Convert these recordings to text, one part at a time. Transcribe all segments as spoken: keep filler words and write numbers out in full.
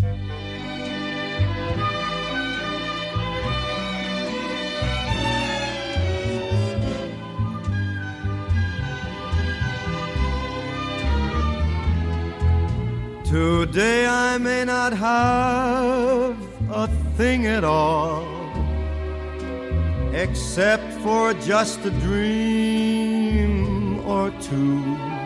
Today I may not have a thing at all, except for just a dream or two.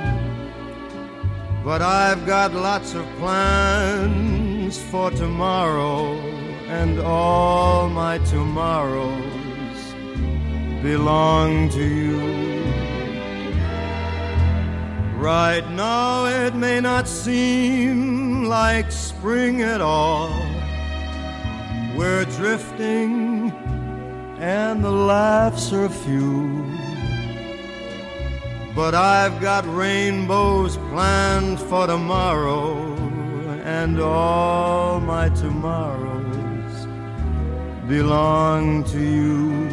But I've got lots of plans for tomorrow, and all my tomorrows belong to you. Right now it may not seem like spring at all. We're drifting and the laughs are few. But I've got rainbows planned for tomorrow, and all my tomorrows belong to you.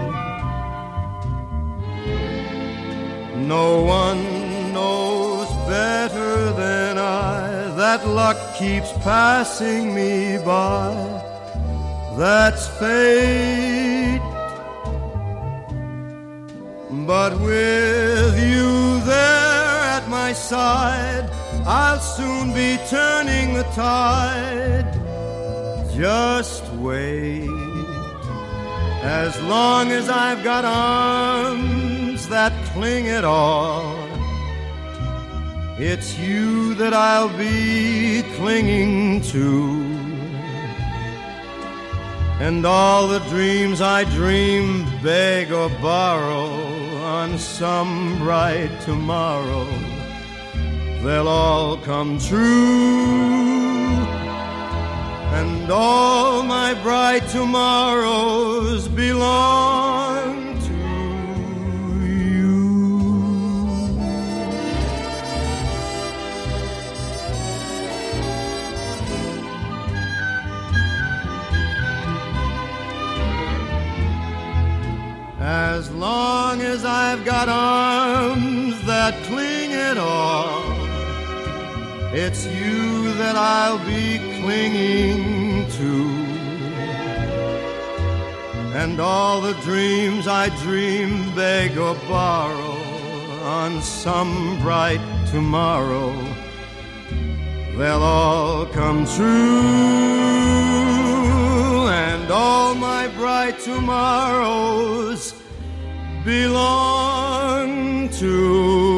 No one knows better than I that luck keeps passing me by. That's fate. But with you there at my side, I'll soon be turning the tide. Just wait. As long as I've got arms that cling at all, it's you that I'll be clinging to. And all the dreams I dream, beg or borrow, on some bright tomorrow, they'll all come true. And all my bright tomorrows belong to you. As long as I've got arms that cling at all, it's you that I'll be clinging to. And all the dreams I dream, beg or borrow, on some bright tomorrow, they'll all come true. And all my bright tomorrows belong to